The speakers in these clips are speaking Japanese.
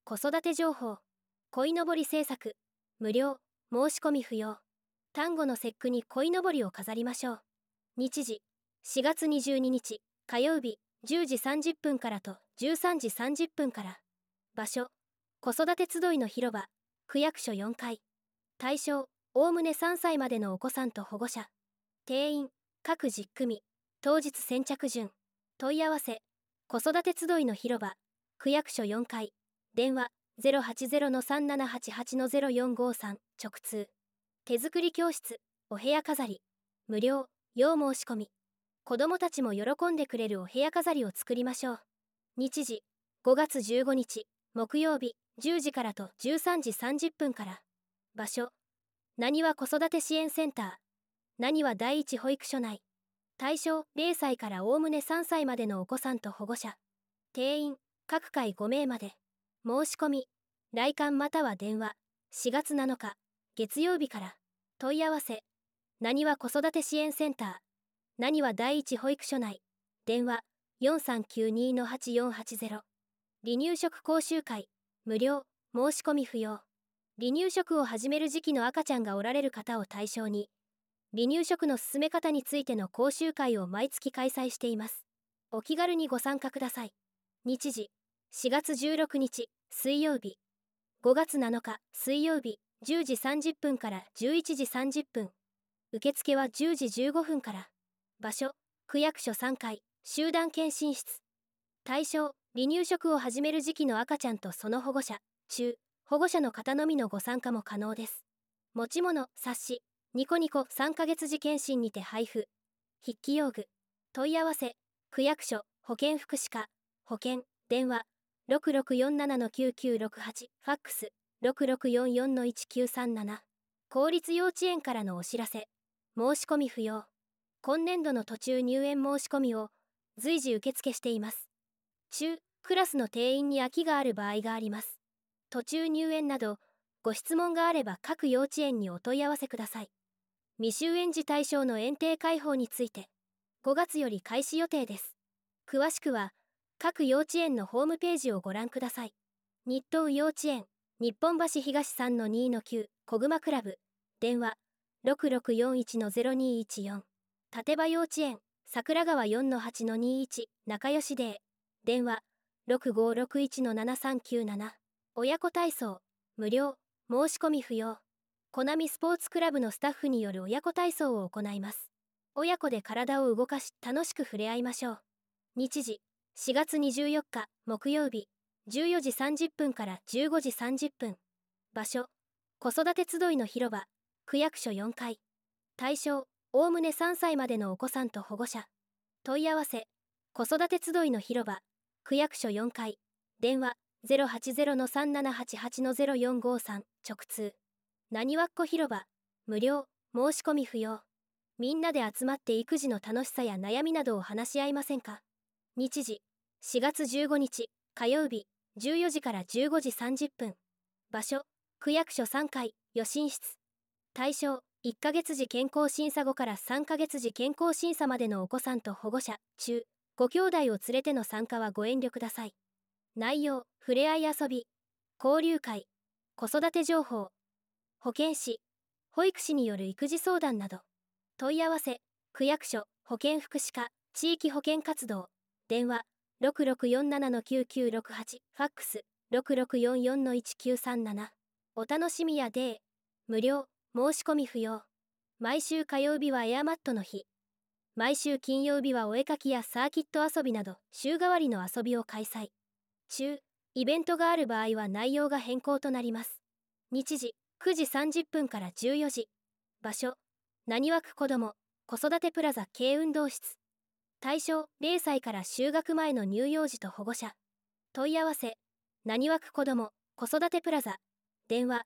子育て情報。鯉のぼり制作。無料。申し込み不要。端午の節句に鯉のぼりを飾りましょう。日時。4月22日、火曜日、10時30分からと13時30分から。場所。子育て集いの広場。区役所4階。対象。おおむね3歳までのお子さんと保護者。定員。各10組。当日先着順。問い合わせ。子育て集いの広場。区役所4階。電話。080-3788-0453直通。手作り教室。お部屋飾り。無料。要申し込み。子どもたちも喜んでくれるお部屋飾りを作りましょう。日時。5月15日、木曜日、10時からと13時30分から。場所。なにわ子育て支援センター。なにわ第一保育所内。対象。0歳からおおむね3歳までのお子さんと保護者。定員。各回5名まで。申し込み。来館または電話。4月7日、月曜日から。問い合わせ。なにわ子育て支援センター。なにわ第一保育所内。電話。4392-8480。離乳食講習会。無料。申し込み不要。離乳食を始める時期の赤ちゃんがおられる方を対象に、離乳食の進め方についての講習会を毎月開催しています。お気軽にご参加ください。日時。4月16日、水曜日。5月7日、水曜日、10時30分から11時30分。受付は10時15分から。場所。区役所3階、集団検診室。対象。離乳食を始める時期の赤ちゃんとその保護者、中、保護者の方のみのご参加も可能です。持ち物、冊子、ニコニコ3ヶ月時検診にて配布。筆記用具。問い合わせ。区役所、保健福祉課、保健、電話。6647-9968、ファックス。6644-1937。公立幼稚園からのお知らせ。申し込み不要。今年度の途中入園申し込みを随時受付しています。中、クラスの定員に空きがある場合があります。途中入園など、ご質問があれば各幼稚園にお問い合わせください。未就園児対象の園庭開放について、5月より開始予定です。詳しくは、各幼稚園のホームページをご覧ください。日東幼稚園、日本橋東 3-2-9、小熊クラブ、電話、6641-0214。立場幼稚園、桜川 4-8-21、仲良しデー、電話、6561-7397。親子体操、無料、申し込み不要。コナミスポーツクラブのスタッフによる親子体操を行います。親子で体を動かし、楽しく触れ合いましょう。日時、4月24日、木曜日、14時30分から15時30分。場所、子育て集いの広場、区役所4階。対象、おおむね3歳までのお子さんと保護者。問い合わせ。子育て集いの広場。区役所4階。電話。080-3788-0453直通。なにわっこ広場。無料。申し込み不要。みんなで集まって育児の楽しさや悩みなどを話し合いませんか？日時。4月15日、火曜日。14時から15時30分。場所。区役所3階。予診室。対象。1ヶ月時健康審査後から3ヶ月時健康審査までのお子さんと保護者、中、ご兄弟を連れての参加はご遠慮ください。内容、触れ合い遊び、交流会、子育て情報、保健師、保育士による育児相談など。問い合わせ、区役所、保健福祉課、地域保健活動、電話、6647-9968、ファックス、6644-1937。お楽しみやデー、無料。申し込み不要。毎週火曜日はエアマットの日。毎週金曜日はお絵かきやサーキット遊びなど週替わりの遊びを開催中。イベントがある場合は内容が変更となります。日時9時30分から14時。場所なにわ区子ども子育てプラザ軽運動室。対象0歳から就学前の乳幼児と保護者。問い合わせなにわ区子ども子育てプラザ。電話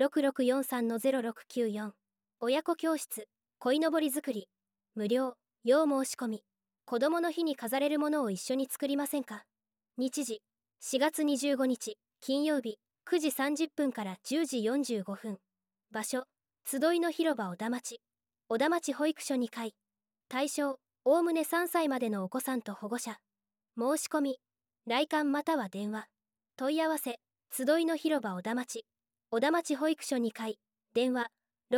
6643-0694。親子教室、鯉のぼり作り、無料、要申し込み。子どもの日に飾れるものを一緒に作りませんか？日時、4月25日、金曜日、9時30分から10時45分。場所、集いの広場小田町。小田町保育所2階。対象、おおむね3歳までのお子さんと保護者。申し込み、来館または電話。問い合わせ、 集いの広場小田町保育所2階、電話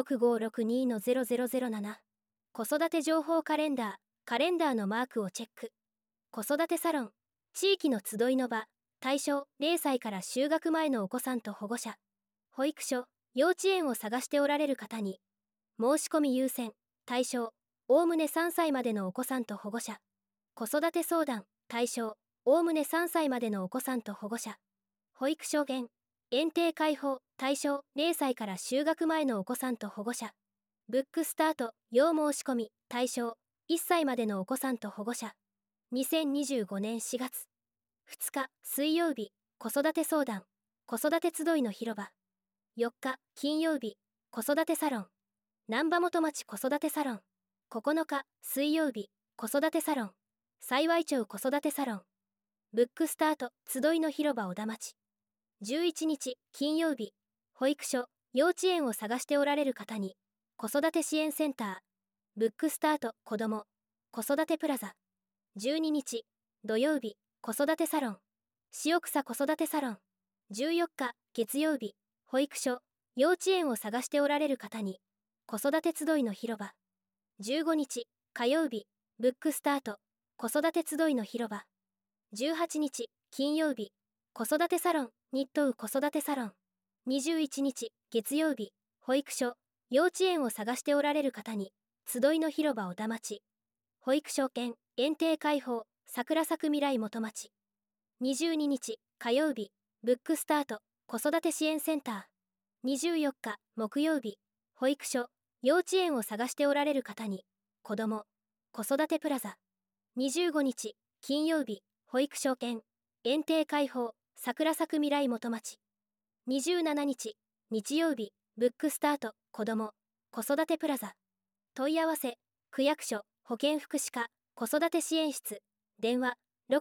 6562-0007。子育て情報カレンダーのマークをチェック。子育てサロン、地域の集いの場、対象0歳から就学前のお子さんと保護者。保育所、幼稚園を探しておられる方に。申し込み優先、対象おおむね3歳までのお子さんと保護者。子育て相談、対象おおむね3歳までのお子さんと保護者。保育所限園庭開放、対象0歳から就学前のお子さんと保護者。ブックスタート、要申し込み、対象1歳までのお子さんと保護者。2025年4月2日水曜日、子育て相談、子育て集いの広場。4日金曜日、子育てサロン、難波元町子育てサロン。9日水曜日、子育てサロン、幸町子育てサロン。ブックスタート、集いの広場小田町。11日金曜日、保育所、幼稚園を探しておられる方に。子育て支援センター、ブックスタート子ども、子育てプラザ。12日土曜日、子育てサロン、塩草子育てサロン。14日月曜日、保育所、幼稚園を探しておられる方に。子育て集いの広場。15日火曜日、ブックスタート、子育て集いの広場。18日金曜日、子育てサロン、日東子育てサロン。21日月曜日、保育所、幼稚園を探しておられる方に。集いの広場小田町。保育所兼園庭開放、桜咲く未来元町。22日火曜日、ブックスタート、子育て支援センター。24日木曜日、保育所、幼稚園を探しておられる方に。子ども、子育てプラザ。25日金曜日、保育所兼園庭開放、桜咲く未来元町。27日日曜日、ブックスタート、子ども、子育てプラザ。問い合わせ、区役所、保健福祉課、子育て支援室。電話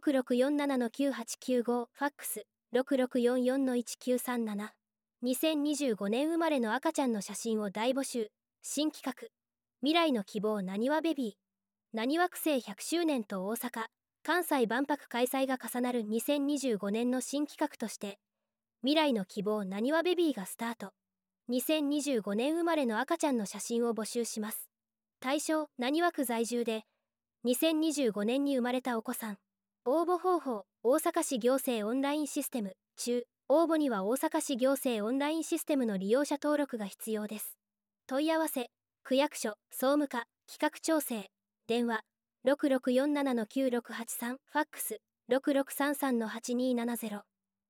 6647-9895、ファックス6644-1937。2025年生まれの赤ちゃんの写真を大募集。新企画、未来の希望なにわベビー。なにわ区政100周年と大阪・関西万博開催が重なる2025年の新企画として、未来の希望なにわベビーがスタート。2025年生まれの赤ちゃんの写真を募集します。対象、なにわ区在住で、2025年に生まれたお子さん。応募方法、大阪市行政オンラインシステム。中、応募には大阪市行政オンラインシステムの利用者登録が必要です。問い合わせ、区役所、総務課、企画調整。電話6647-9683、ファックス6633-8270。